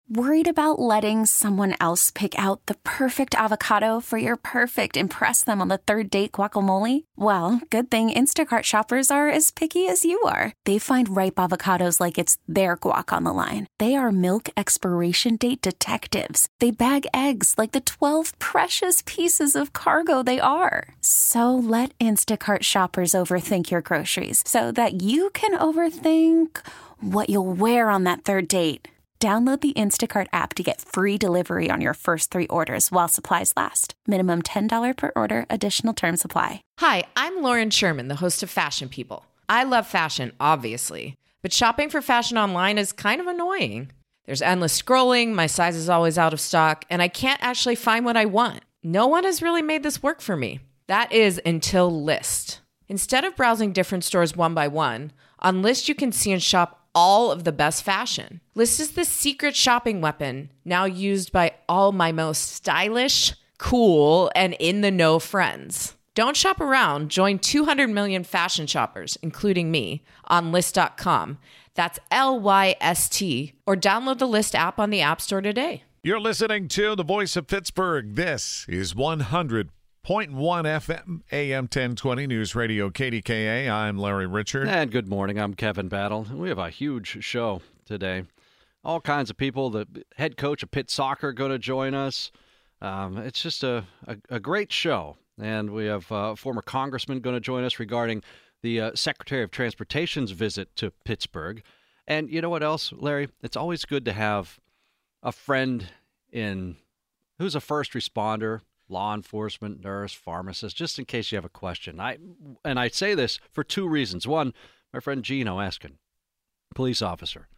Worried about letting someone else pick out the perfect avocado for your perfect impress them on the third date guacamole? Well, good thing Instacart shoppers are as picky as you are. They find ripe avocados like it's their guac on the line. They are milk expiration date detectives. They bag eggs like the 12 precious pieces of cargo they are. So let Instacart shoppers overthink your groceries so that you can overthink what you'll wear on that third date. Download the Instacart app to get free delivery on your first 3 orders while supplies last. Minimum $10 per order. Additional terms apply. Hi, I'm Lauren Sherman, the host of Fashion People. I love fashion, obviously, but shopping for fashion online is kind of annoying. There's endless scrolling, my size is always out of stock, and I can't actually find what I want. No one has really made this work for me. That is until Lyst. Instead of browsing different stores one by one, on Lyst you can see and shop all of the best fashion. Lyst is the secret shopping weapon now used by all my most stylish, cool, and in-the-know friends. Don't shop around. Join 200 million fashion shoppers, including me, on Lyst.com. That's Lyst, or download the Lyst app on the App Store today. You're listening to The Voice of Pittsburgh. This is 100.1 FM, AM 1020 News Radio KDKA. I'm Larry Richard. And good morning. I'm Kevin Battle. We have a huge show today. All kinds of people. The head coach of Pitt Soccer going to join us. It's just a great show. And we have a former congressman going to join us regarding the Secretary of Transportation's visit to Pittsburgh. And you know what else, Larry? It's always good to have a friend who's a first responder, law enforcement, nurse, pharmacist, just in case you have a question. I say this for 2 reasons. One, my friend Gino Eskin, police officer,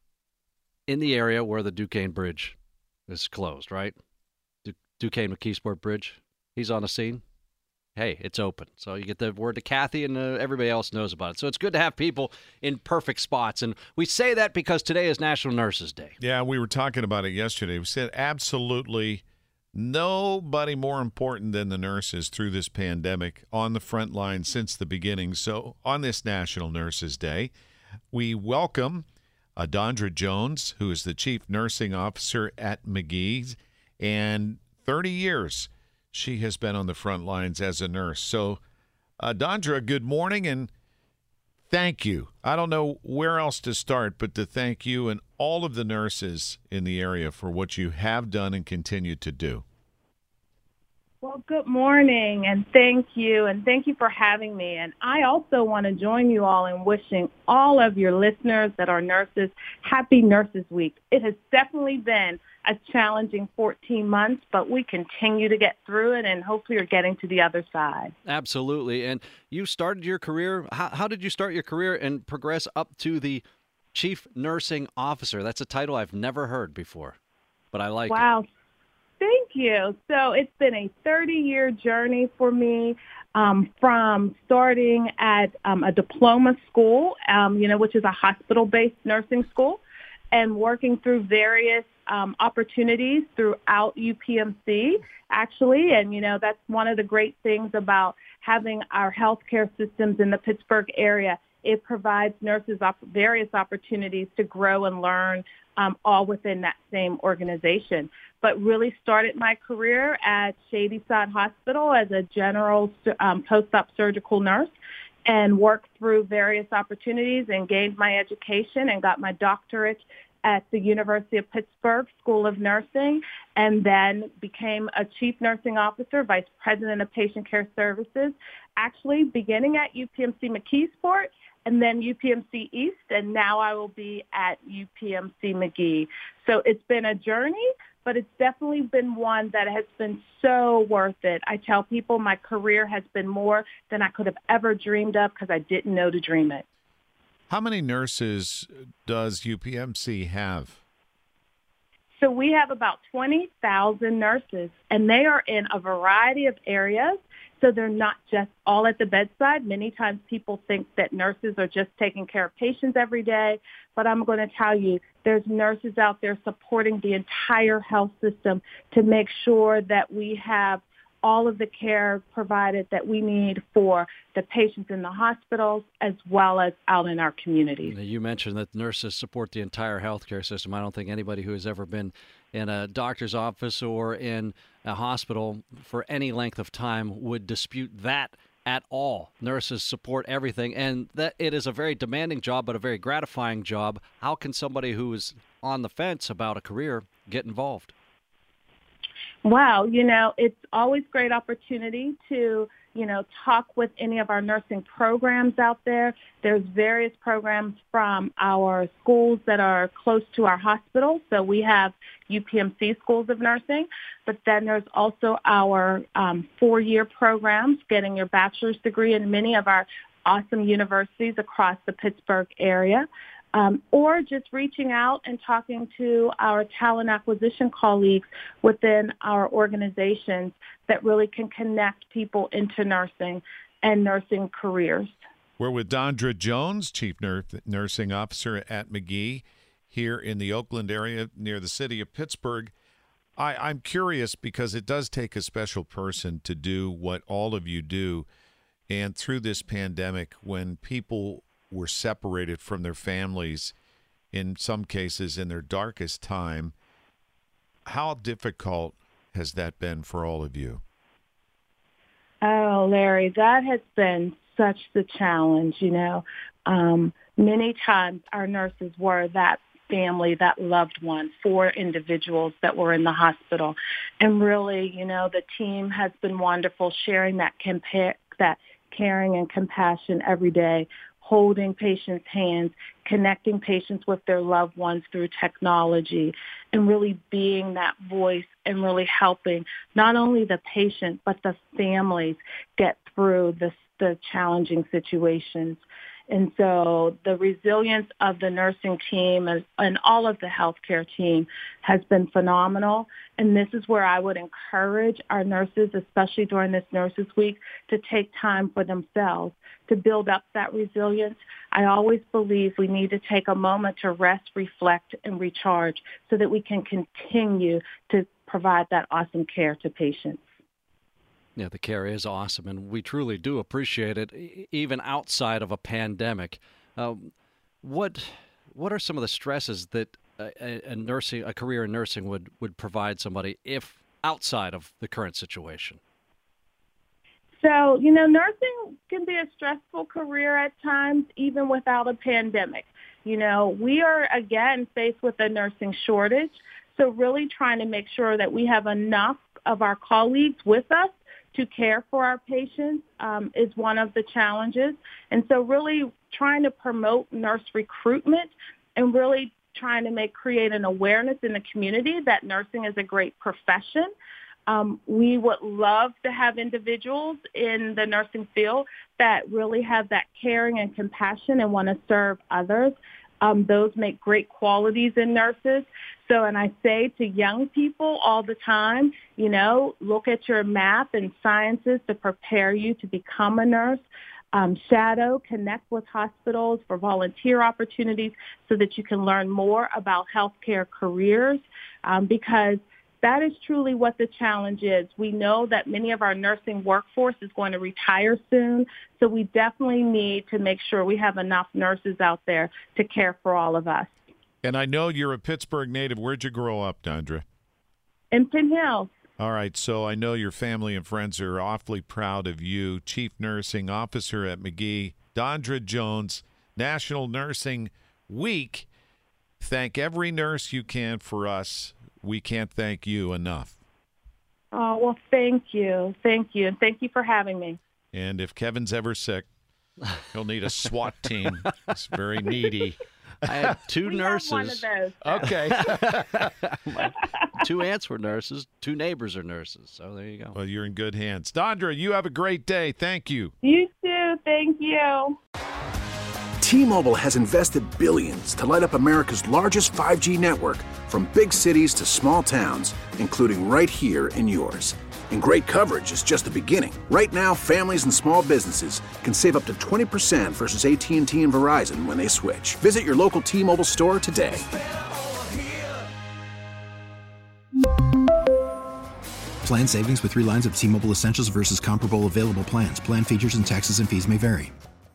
in the area where the Duquesne Bridge is closed, right? Duquesne McKeesport Bridge. He's on the scene. Hey, it's open. So you get the word to Kathy, and everybody else knows about it. So it's good to have people in perfect spots. And we say that because today is National Nurses Day. Yeah, we were talking about it yesterday. We said absolutely nobody more important than the nurses through this pandemic on the front line since the beginning. So on this National Nurses Day, we welcome Adondra Jones, who is the Chief Nursing Officer at McGee, and 30 years she has been on the front lines as a nurse. So, Adondra, good morning and thank you. I don't know where else to start but to thank you and all of the nurses in the area for what you have done and continue to do. Well, good morning, and thank you for having me. And I also want to join you all in wishing all of your listeners that are nurses happy Nurses Week. It has definitely been a challenging 14 months, but we continue to get through it, and hopefully you're getting to the other side. Absolutely. And you started your career, how did you start your career and progress up to the Chief Nursing Officer? That's a title I've never heard before, but I like it. Wow. Thank you. So it's been a 30-year journey for me, from starting at a diploma school, which is a hospital-based nursing school, and working through various opportunities throughout UPMC, actually. And, that's one of the great things about having our healthcare systems in the Pittsburgh area. It provides nurses various opportunities to grow and learn all within that same organization. But really started my career at Shadyside Hospital as a general post-op surgical nurse and worked through various opportunities and gained my education and got my doctorate at the University of Pittsburgh School of Nursing, and then became a Chief Nursing Officer, Vice President of Patient Care Services, actually beginning at UPMC McKeesport and then UPMC East, and now I will be at UPMC McGee. So it's been a journey, but it's definitely been one that has been so worth it. I tell people my career has been more than I could have ever dreamed of because I didn't know to dream it. How many nurses does UPMC have? So we have about 20,000 nurses, and they are in a variety of areas. So they're not just all at the bedside. Many times people think that nurses are just taking care of patients every day. But I'm going to tell you, there's nurses out there supporting the entire health system to make sure that we have all of the care provided that we need for the patients in the hospitals as well as out in our communities. You mentioned that nurses support the entire healthcare system. I don't think anybody who has ever been in a doctor's office or in a hospital for any length of time would dispute that at all. Nurses support everything, and that it is a very demanding job, but a very gratifying job. How can somebody who is on the fence about a career get involved? Wow, it's always a great opportunity to, talk with any of our nursing programs out there. There's various programs from our schools that are close to our hospitals. So we have UPMC schools of nursing, but then there's also our 4-year programs, getting your bachelor's degree in many of our awesome universities across the Pittsburgh area. Or just reaching out and talking to our talent acquisition colleagues within our organizations that really can connect people into nursing and nursing careers. We're with Dondra Jones, Chief Nursing Officer at Magee here in the Oakland area near the city of Pittsburgh. I'm curious because it does take a special person to do what all of you do. And through this pandemic, when people were separated from their families, in some cases in their darkest time, how difficult has that been for all of you? Oh, Larry, that has been such the challenge, Many times our nurses were that family, that loved one for individuals that were in the hospital. And really, the team has been wonderful, sharing that caring and compassion every day, holding patients' hands, connecting patients with their loved ones through technology, and really being that voice and really helping not only the patient but the families get through the challenging situations. And so the resilience of the nursing team and all of the healthcare team has been phenomenal. And this is where I would encourage our nurses, especially during this Nurses Week, to take time for themselves to build up that resilience. I always believe we need to take a moment to rest, reflect, and recharge so that we can continue to provide that awesome care to patients. Yeah, the care is awesome, and we truly do appreciate it, even outside of a pandemic. What are some of the stresses that a career in nursing would provide somebody if outside of the current situation? So, nursing can be a stressful career at times, even without a pandemic. We are, again, faced with a nursing shortage. So really trying to make sure that we have enough of our colleagues with us to care for our patients is one of the challenges. And so really trying to promote nurse recruitment and really trying to create an awareness in the community that nursing is a great profession. We would love to have individuals in the nursing field that really have that caring and compassion and want to serve others. Those make great qualities in nurses. So, and I say to young people all the time, look at your math and sciences to prepare you to become a nurse. Shadow, connect with hospitals for volunteer opportunities so that you can learn more about healthcare careers because that is truly what the challenge is. We know that many of our nursing workforce is going to retire soon, so we definitely need to make sure we have enough nurses out there to care for all of us. And I know you're a Pittsburgh native. Where'd you grow up, Dondra? In Penn Hills. All right, so I know your family and friends are awfully proud of you. Chief Nursing Officer at Magee, Dondra Jones, National Nursing Week. Thank every nurse you can for us. We can't thank you enough. Oh, well, thank you. Thank you. And thank you for having me. And if Kevin's ever sick, he'll need a SWAT team. It's very needy. I had two nurses. Have one of those. Okay. Two aunts were nurses. Two neighbors are nurses. So there you go. Well, you're in good hands. Dondra, you have a great day. Thank you. You too. Thank you. T-Mobile has invested billions to light up America's largest 5G network, from big cities to small towns, including right here in yours. And great coverage is just the beginning. Right now, families and small businesses can save up to 20% versus AT&T and Verizon when they switch. Visit your local T-Mobile store today. Plan savings with 3 lines of T-Mobile Essentials versus comparable available plans. Plan features and taxes and fees may vary.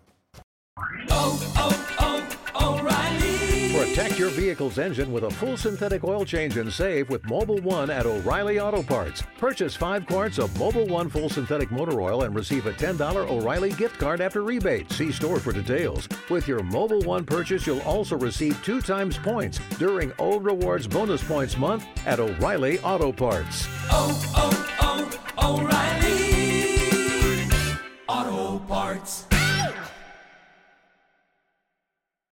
O'Reilly. Protect your vehicle's engine with a full synthetic oil change and save with Mobil 1 at O'Reilly Auto Parts. Purchase 5 quarts of Mobil 1 full synthetic motor oil and receive a $10 O'Reilly gift card after rebate. See store for details. With your Mobil 1 purchase, you'll also receive 2 times points during O Rewards Bonus Points Month at O'Reilly Auto Parts.